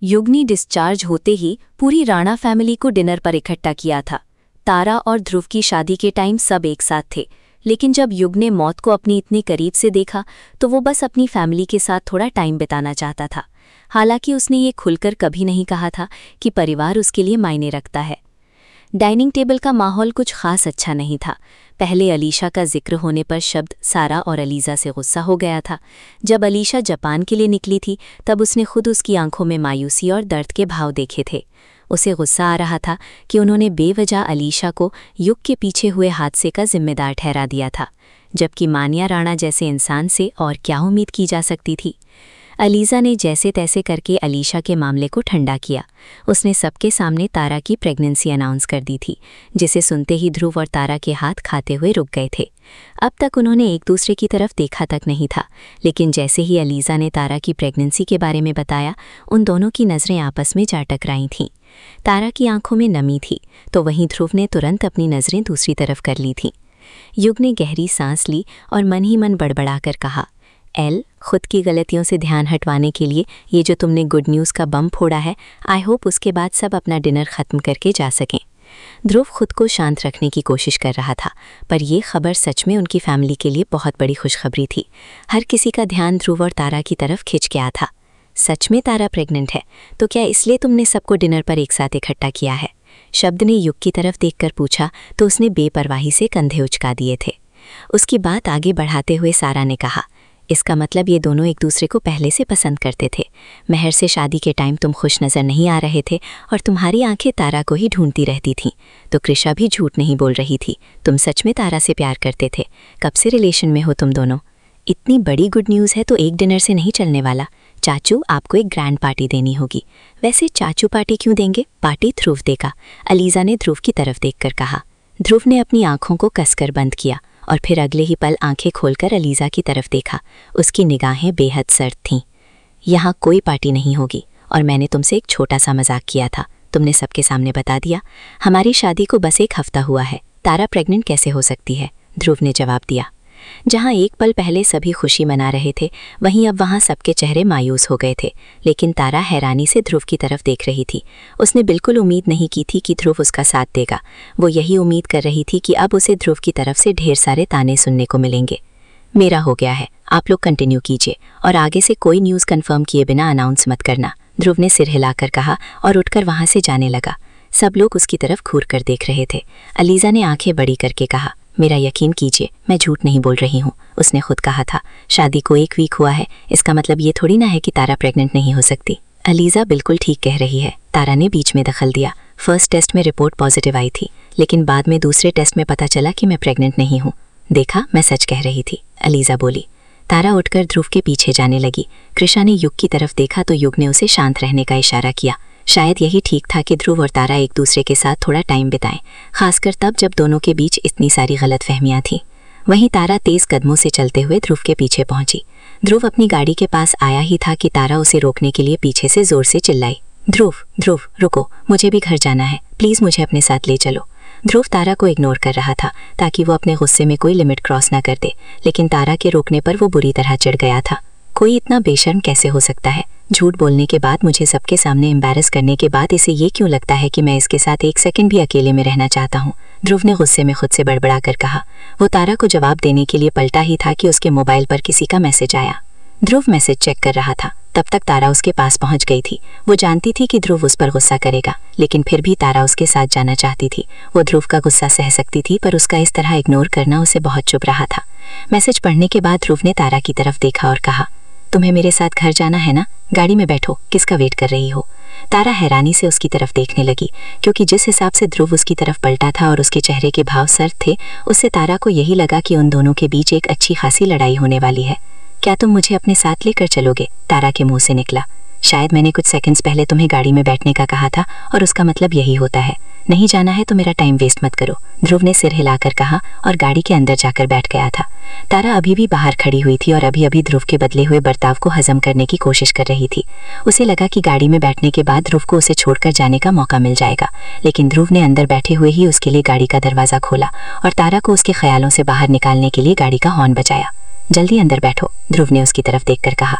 युग ने डिस्चार्ज होते ही पूरी राणा फैमिली को डिनर पर इकट्ठा किया था। तारा और ध्रुव की शादी के टाइम सब एक साथ थे, लेकिन जब युग ने मौत को अपनी इतने करीब से देखा तो वो बस अपनी फैमिली के साथ थोड़ा टाइम बिताना चाहता था। हालांकि उसने ये खुलकर कभी नहीं कहा था कि परिवार उसके लिए मायने रखता है। डाइनिंग टेबल का माहौल कुछ खास अच्छा नहीं था। पहले अलीशा का जिक्र होने पर शब्द सारा और अलीज़ा से गुस्सा हो गया था। जब अलीशा जापान के लिए निकली थी तब उसने खुद उसकी आंखों में मायूसी और दर्द के भाव देखे थे। उसे गुस्सा आ रहा था कि उन्होंने बेवजह अलीशा को युग के पीछे हुए हादसे का जिम्मेदार ठहरा दिया था, जबकि मानिया राणा जैसे इंसान से और क्या उम्मीद की जा सकती थी। अलीज़ा ने जैसे तैसे करके अलीशा के मामले को ठंडा किया। उसने सबके सामने तारा की प्रेगनेंसी अनाउंस कर दी थी, जिसे सुनते ही ध्रुव और तारा के हाथ खाते हुए रुक गए थे। अब तक उन्होंने एक दूसरे की तरफ देखा तक नहीं था, लेकिन जैसे ही अलीज़ा ने तारा की प्रेगनेंसी के बारे में बताया, उन दोनों की नज़रें आपस में जा टकराई थीं। तारा की आंखों में नमी थी, तो वहीं ध्रुव ने तुरंत अपनी नज़रें दूसरी तरफ कर ली थीं। युग ने गहरी सांस ली और मन ही मन बड़बड़ाकर कहा, एल, खुद की गलतियों से ध्यान हटवाने के लिए ये जो तुमने गुड न्यूज़ का बम फोड़ा है, आई होप उसके बाद सब अपना डिनर ख़त्म करके जा सकें। ध्रुव खुद को शांत रखने की कोशिश कर रहा था, पर यह खबर सच में उनकी फैमिली के लिए बहुत बड़ी खुशखबरी थी। हर किसी का ध्यान ध्रुव और तारा की तरफ खिंच गया था। सच में तारा प्रेग्नेंट है, तो क्या इसलिए तुमने सबको डिनर पर एक साथ इकट्ठा किया है? शब्द ने युग की तरफ देखकर पूछा तो उसने बेपरवाही से कंधे उचका दिए थे। उसकी बात आगे बढ़ाते हुए सारा ने कहा, इसका मतलब ये दोनों एक दूसरे को पहले से पसंद करते थे। महर से शादी के टाइम तुम खुश नज़र नहीं आ रहे थे और तुम्हारी आंखें तारा को ही ढूंढती रहती थीं, तो कृषा भी झूठ नहीं बोल रही थी। तुम सच में तारा से प्यार करते थे। कब से रिलेशन में हो तुम दोनों? इतनी बड़ी गुड न्यूज़ है तो एक डिनर से नहीं चलने वाला। चाचू, आपको एक ग्रैंड पार्टी देनी होगी। वैसे चाचू पार्टी क्यों देंगे? पार्टी ध्रुव देगा, अलीज़ा ने ध्रुव की तरफ देखकर कहा। ध्रुव ने अपनी आंखों को कसकर बंद किया और फिर अगले ही पल आंखें खोलकर अलीज़ा की तरफ देखा। उसकी निगाहें बेहद सर्द थीं। यहाँ कोई पार्टी नहीं होगी और मैंने तुमसे एक छोटा सा मजाक किया था, तुमने सबके सामने बता दिया। हमारी शादी को बस एक हफ्ता हुआ है, तारा प्रेग्नेंट कैसे हो सकती है? ध्रुव ने जवाब दिया। जहाँ एक पल पहले सभी खुशी मना रहे थे, वहीं अब वहाँ सबके चेहरे मायूस हो गए थे। लेकिन तारा हैरानी से ध्रुव की तरफ देख रही थी। उसने बिल्कुल उम्मीद नहीं की थी कि ध्रुव उसका साथ देगा। वो यही उम्मीद कर रही थी कि अब उसे ध्रुव की तरफ से ढेर सारे ताने सुनने को मिलेंगे। मेरा हो गया है, आप लोग कंटिन्यू कीजिए और आगे से कोई न्यूज़ कन्फर्म किए बिना अनाउंस मत करना, ध्रुव ने सिर हिलाकर कहा और उठकर वहाँ से जाने लगा। सब लोग उसकी तरफ घूर कर देख रहे थे। अलीज़ा ने आंखें बड़ी करके कहा, मेरा यकीन कीजिए, मैं झूठ नहीं बोल रही हूँ। उसने खुद कहा था, शादी को 1 वीक हुआ है, इसका मतलब ये थोड़ी ना है कि तारा प्रेग्नेंट नहीं हो सकती। अलीज़ा बिल्कुल ठीक कह रही है, तारा ने बीच में दखल दिया। फर्स्ट टेस्ट में रिपोर्ट पॉजिटिव आई थी, लेकिन बाद में दूसरे टेस्ट में पता चला कि मैं प्रेग्नेंट नहीं हूँ। देखा, मैं सच कह रही थी, अलीज़ा बोली। तारा उठकर ध्रुव के पीछे जाने लगी। कृषा ने युग की तरफ देखा तो युग ने उसे शांत रहने का इशारा किया। शायद यही ठीक था कि ध्रुव और तारा एक दूसरे के साथ थोड़ा टाइम बिताएं, खासकर तब जब दोनों के बीच इतनी सारी गलतफहमियां थीं। वहीं तारा तेज कदमों से चलते हुए ध्रुव के पीछे पहुंची। ध्रुव अपनी गाड़ी के पास आया ही था कि तारा उसे रोकने के लिए पीछे से जोर से चिल्लाई, ध्रुव, ध्रुव रुको, मुझे भी घर जाना है, प्लीज़ मुझे अपने साथ ले चलो। ध्रुव तारा को इग्नोर कर रहा था ताकि वो अपने गुस्से में कोई लिमिट क्रॉस ना कर दे, लेकिन तारा के रोकने पर वो बुरी तरह चिढ़ गया था। कोई इतना बेशर्म कैसे हो सकता है? झूठ बोलने के बाद, मुझे सबके सामने एम्बैरस करने के बाद इसे ये क्यों लगता है कि मैं इसके साथ 1 सेकंड भी अकेले में रहना चाहता हूँ? ध्रुव ने गुस्से में खुद से बड़बड़ा कर कहा। वो तारा को जवाब देने के लिए पलटा ही था कि उसके मोबाइल पर किसी का मैसेज आया। ध्रुव मैसेज चेक कर रहा था, तब तक तारा उसके पास पहुंच गई थी। वो जानती थी कि ध्रुव उस पर गुस्सा करेगा, लेकिन फिर भी तारा उसके साथ जाना चाहती थी। वो ध्रुव का गुस्सा सह सकती थी, पर उसका इस तरह इग्नोर करना उसे बहुत चुभ रहा था। मैसेज पढ़ने के बाद ध्रुव ने तारा की तरफ देखा और कहा, तुम्हें मेरे साथ घर जाना है ना? गाड़ी में बैठो, किसका वेट कर रही हो? तारा हैरानी से उसकी तरफ देखने लगी, क्योंकि जिस हिसाब से ध्रुव उसकी तरफ पलटा था और उसके चेहरे के भाव सर्द थे, उससे तारा को यही लगा कि उन दोनों के बीच एक अच्छी खासी लड़ाई होने वाली है। क्या तुम मुझे अपने साथ लेकर चलोगे? तारा के मुंह से निकला। शायद मैंने कुछ सेकंड्स पहले तुम्हें गाड़ी में बैठने का कहा था और उसका मतलब यही होता है। नहीं जाना है तो मेरा टाइम वेस्ट मत करो, ध्रुव ने सिर हिलाकर कहा और गाड़ी के अंदर जाकर बैठ गया था। तारा अभी भी बाहर खड़ी हुई थी और अभी अभी ध्रुव के बदले हुए बर्ताव को हजम करने की कोशिश कर रही थी। उसे लगा कि गाड़ी में बैठने के बाद ध्रुव को उसे छोड़कर जाने का मौका मिल जाएगा, लेकिन ध्रुव ने अंदर बैठे हुए ही उसके लिए गाड़ी का दरवाज़ा खोला और तारा को उसके ख्यालों से बाहर निकालने के लिए गाड़ी का हॉर्न बजाया। जल्दी अंदर बैठो, ध्रुव ने उसकी तरफ देखकर कहा।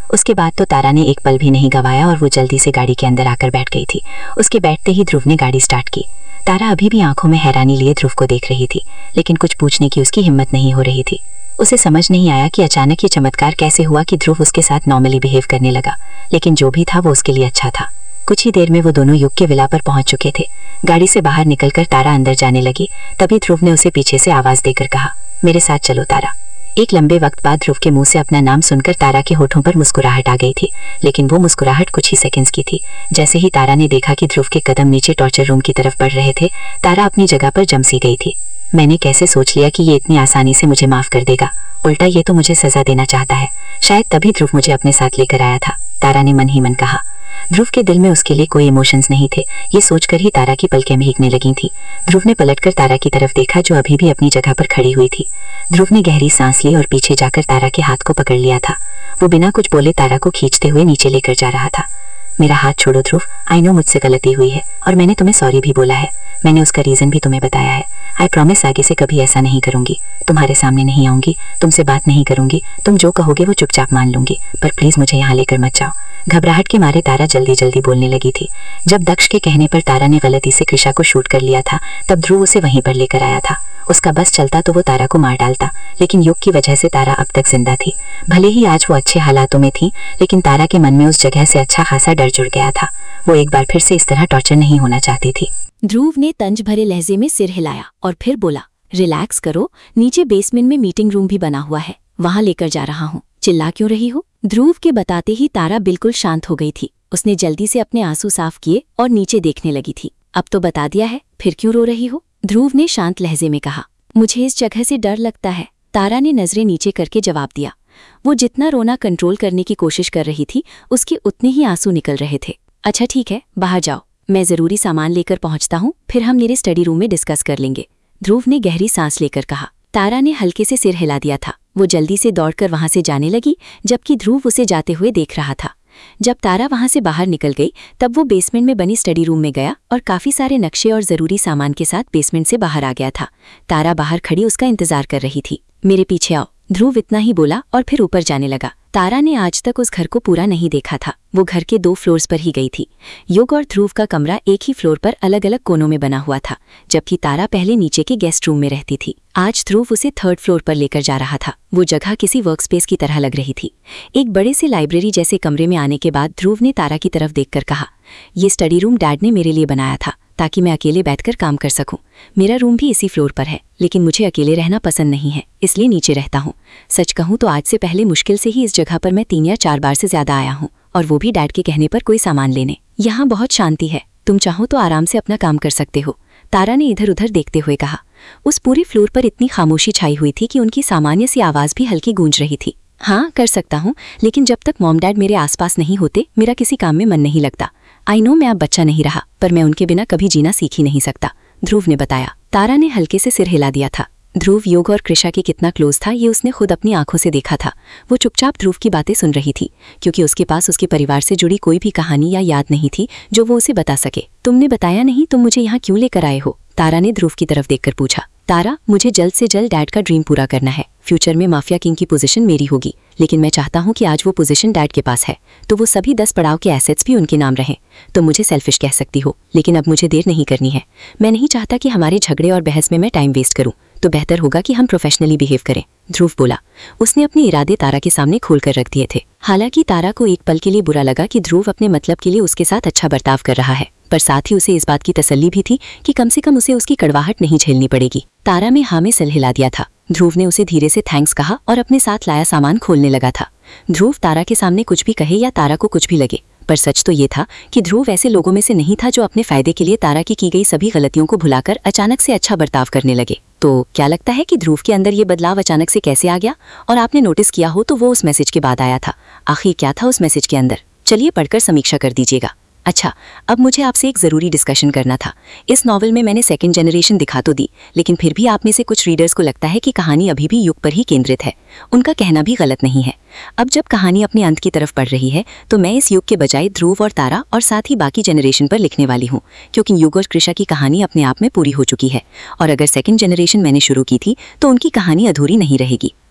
उसके बाद तो तारा ने एक पल भी नहीं गंवाया और वो जल्दी से गाड़ी के अंदर आकर बैठ गई थी। उसके बैठते ही ध्रुव ने गाड़ी स्टार्ट की। तारा अभी भी आंखों में हैरानी लिए ध्रुव को देख रही थी, लेकिन कुछ पूछने की उसकी हिम्मत नहीं हो रही थी। उसे समझ नहीं आया कि अचानक ये चमत्कार कैसे हुआ कि ध्रुव उसके साथ नॉर्मली बिहेव करने लगा, लेकिन जो भी था वो उसके लिए अच्छा था। कुछ ही देर में वो दोनों युग के विला पर पहुंच चुके थे। गाड़ी से बाहर निकलकर तारा अंदर जाने लगी, तभी ध्रुव ने उसे पीछे से आवाज देकर कहा, मेरे साथ चलो तारा। एक लंबे वक्त बाद ध्रुव के मुंह से अपना नाम सुनकर तारा के होठों पर मुस्कुराहट आ गई थी, लेकिन वो मुस्कुराहट कुछ ही सेकंड्स की थी। जैसे ही तारा ने देखा कि ध्रुव के कदम नीचे टॉर्चर रूम की तरफ बढ़ रहे थे, तारा अपनी जगह पर जम सी गई थी। मैंने कैसे सोच लिया कि ये इतनी आसानी से मुझे माफ कर देगा, उल्टा ये तो मुझे सजा देना चाहता है। शायद तभी ध्रुव मुझे अपने साथ लेकर आया था, तारा ने मन ही मन कहा। ध्रुव के दिल में उसके लिए कोई इमोशंस नहीं थे, ये सोचकर ही तारा की पलकें महकने लगी थी। ध्रुव ने पलटकर तारा की तरफ देखा जो अभी भी अपनी जगह पर खड़ी हुई थी। ध्रुव ने गहरी सांस ली और पीछे जाकर तारा के हाथ को पकड़ लिया था। वो बिना कुछ बोले तारा को खींचते हुए नीचे लेकर जा रहा था। मेरा हाथ छोड़ो ध्रुव, आई नो मुझसे गलती हुई है और मैंने तुम्हें सॉरी भी बोला है। मैंने उसका रीजन भी तुम्हें बताया है। आई प्रॉमिस आगे से कभी ऐसा नहीं करूंगी। तुम्हारे सामने नहीं आऊंगी, तुमसे बात नहीं करूंगी, तुम जो कहोगे वो चुपचाप मान लूंगी, पर प्लीज मुझे यहाँ लेकर मत जाओ। घबराहट के मारे तारा जल्दी जल्दी बोलने लगी थी। जब दक्ष के कहने पर तारा ने गलती से कृषा को शूट कर लिया था, तब ध्रुव उसे वहीं पर लेकर आया था। उसका बस चलता तो वो तारा को मार डालता, लेकिन युग की वजह से तारा अब तक जिंदा थी। भले ही आज वो अच्छे हालातों में थी, लेकिन तारा के मन में उस जगह से अच्छा खासा डर जुड़ गया था। वो एक बार फिर से इस तरह टॉर्चर नहीं होना चाहती थी। ध्रुव ने तंज भरे लहजे में सिर हिलाया और फिर बोला, रिलैक्स करो, नीचे बेसमेंट में मीटिंग रूम भी बना हुआ है, वहां लेकर जा रहा हूँ। चिल्ला क्यों रही हो? ध्रुव के बताते ही तारा बिल्कुल शांत हो गई थी। उसने जल्दी से अपने आंसू साफ किए और नीचे देखने लगी थी। अब तो बता दिया है, फिर क्यों रो रही हो? ध्रुव ने शांत लहजे में कहा। मुझे इस जगह से डर लगता है, तारा ने नजरें नीचे करके जवाब दिया। वो जितना रोना कंट्रोल करने की कोशिश कर रही थी, उसके उतने ही आंसू निकल रहे थे। अच्छा ठीक है, बाहर जाओ, मैं जरूरी सामान लेकर पहुंचता हूँ, फिर हम मेरे स्टडी रूम में डिस्कस कर लेंगे, ध्रुव ने गहरी सांस लेकर कहा। तारा ने हल्के से सिर हिला दिया था। वो जल्दी से दौड़कर वहां से जाने लगी, जबकि ध्रुव उसे जाते हुए देख रहा था। जब तारा वहां से बाहर निकल गई, तब वो बेसमेंट में बनी स्टडी रूम में गया और काफी सारे नक्शे और जरूरी सामान के साथ बेसमेंट से बाहर आ गया था। तारा बाहर खड़ी उसका इंतजार कर रही थी। मेरे पीछे आओ, ध्रुव इतना ही बोला और फिर ऊपर जाने लगा। तारा ने आज तक उस घर को पूरा नहीं देखा था। वो घर के 2 फ्लोर्स पर ही गई थी। युग और ध्रुव का कमरा एक ही फ्लोर पर अलग अलग कोनों में बना हुआ था, जबकि तारा पहले नीचे के गेस्ट रूम में रहती थी। आज ध्रुव उसे 3rd फ्लोर पर लेकर जा रहा था। वो जगह किसी वर्कस्पेस की तरह लग रही थी। एक बड़े से लाइब्रेरी जैसे कमरे में आने के बाद ध्रुव ने तारा की तरफ देखकर कहा, ये स्टडी रूम डैड ने मेरे लिए बनाया था ताकि मैं अकेले बैठकर काम कर सकूं। मेरा रूम भी इसी फ्लोर पर है, लेकिन मुझे अकेले रहना पसंद नहीं है, इसलिए नीचे रहता हूँ। सच कहूँ तो आज से पहले मुश्किल से ही इस जगह पर मैं 3 या 4 बार से ज्यादा आया हूँ, और वो भी डैड के कहने पर कोई सामान लेने। यहाँ बहुत शांति है, तुम चाहो तो आराम से अपना काम कर सकते हो, तारा ने इधर उधर देखते हुए कहा। उस पूरी फ्लोर पर इतनी खामोशी छाई हुई थी कि उनकी सामान्य सी आवाज भी हल्की गूंज रही थी। हाँ कर सकता हूँ, लेकिन जब तक मॉम डैड मेरे आसपास नहीं होते मेरा किसी काम में मन नहीं लगता। आई नो मैं अब बच्चा नहीं रहा, पर मैं उनके बिना कभी जीना सीख ही नहीं सकता, ध्रुव ने बताया। तारा ने हल्के से सिर हिला दिया था। ध्रुव योग और कृषा के कितना क्लोज था ये उसने खुद अपनी आंखों से देखा था। वो चुपचाप ध्रुव की बातें सुन रही थी, क्योंकि उसके पास उसके परिवार से जुड़ी कोई भी कहानी या याद नहीं थी जो वो उसे बता सके। तुमने बताया नहीं तुम मुझे यहाँ क्यों लेकर आए हो? तारा ने ध्रुव की तरफ देखकर पूछा। तारा, मुझे जल्द से जल्द डैड का ड्रीम पूरा करना है। फ्यूचर में माफिया किंग की पोजीशन मेरी होगी, लेकिन मैं चाहता हूँ कि आज वो पोजीशन डैड के पास है, तो वो सभी 10 पड़ाव के एसेट्स भी उनके नाम रहें। तो मुझे सेल्फिश कह सकती हो, लेकिन अब मुझे देर नहीं करनी है। मैं नहीं चाहता कि हमारे झगड़े और बहस में मैं टाइम वेस्ट करूँ, तो बेहतर होगा कि हम प्रोफेशनली बिहेव करें, ध्रुव बोला। उसने अपने इरादे तारा के सामने खोलकर रख दिए थे। हालांकि तारा को एक पल के लिए बुरा लगा कि ध्रुव अपने मतलब के लिए उसके साथ अच्छा बर्ताव कर रहा है, पर साथ ही उसे इस बात की तसल्ली भी थी कि कम से कम उसे उसकी कड़वाहट नहीं झेलनी पड़ेगी। तारा में हाँ में सिर हिला दिया था। ध्रुव ने उसे धीरे से थैंक्स कहा और अपने साथ लाया सामान खोलने लगा था। ध्रुव तारा के सामने कुछ भी कहे या तारा को कुछ भी लगे, पर सच तो ये था कि ध्रुव ऐसे लोगों में से नहीं था जो अपने फायदे के लिए तारा की गई सभी गलतियों को भुलाकर अचानक से अच्छा बर्ताव करने लगे। तो क्या लगता है कि ध्रुव के अंदर ये बदलाव अचानक से कैसे आ गया? और आपने नोटिस किया हो तो वो उस मैसेज के बाद आया था। आखिर क्या था उस मैसेज के अंदर? चलिए पढ़कर समीक्षा कर दीजिएगा। अच्छा, अब मुझे आपसे एक ज़रूरी डिस्कशन करना था। इस नॉवल में मैंने 2nd जनरेशन दिखा तो दी, लेकिन फिर भी आप में से कुछ रीडर्स को लगता है कि कहानी अभी भी युग पर ही केंद्रित है। उनका कहना भी गलत नहीं है। अब जब कहानी अपने अंत की तरफ बढ़ रही है, तो मैं इस युग के बजाय ध्रुव और तारा और साथ ही बाकी जनरेशन पर लिखने वाली हूँ, क्योंकि युग और कृषा की कहानी अपने आप में पूरी हो चुकी है, और अगर 2nd जनरेशन मैंने शुरू की थी तो उनकी कहानी अधूरी नहीं रहेगी।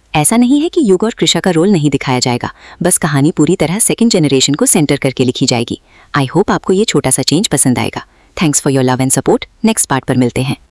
ऐसा नहीं है कि युग और कृषा का रोल नहीं दिखाया जाएगा, बस कहानी पूरी तरह सेकंड जनरेशन को सेंटर करके लिखी जाएगी। आई होप आपको ये छोटा सा चेंज पसंद आएगा। Thanks for your love and support. Next part पर मिलते हैं।